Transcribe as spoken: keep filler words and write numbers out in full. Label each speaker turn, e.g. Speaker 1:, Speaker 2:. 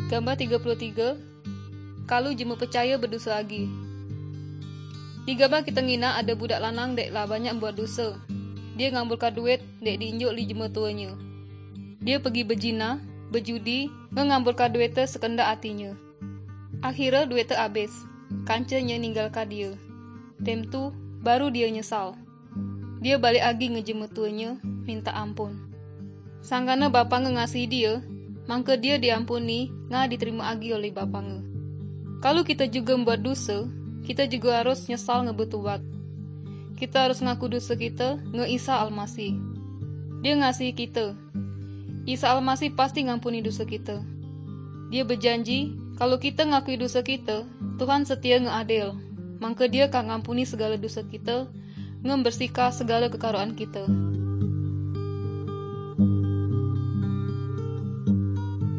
Speaker 1: Gambar tiga puluh tiga. Kalau jemu percaya berdosa lagi. Di gambar kita ngina ada budak lanang dek lah banyak buat dosa. Dia ngambilkan duit dek diinjuk li jemu tuanya. Dia pergi berjina, berjudi, ngambilkan duitnya sekendak hatinya. Akhirnya duitnya habis. Kancanya ninggalkan dia. Tem tu baru dia nyesal. Dia balik lagi ngejemu tuanya, minta ampun. Sanggana bapaknya ngasih dia, maka dia diampuni, nggak diterima lagi oleh bapaknya. Kalau kita juga membuat dosa, kita juga harus nyesal ngebetubat. Kita harus ngaku dosa kita nge Isa Almasih. Dia ngasih kita. Isa Almasih pasti ngampuni dosa kita. Dia berjanji, kalau kita ngakui dosa kita, Tuhan setia ngeadil. Maka dia akan ngampuni segala dosa kita, ngembersihkan segala kekaroan kita.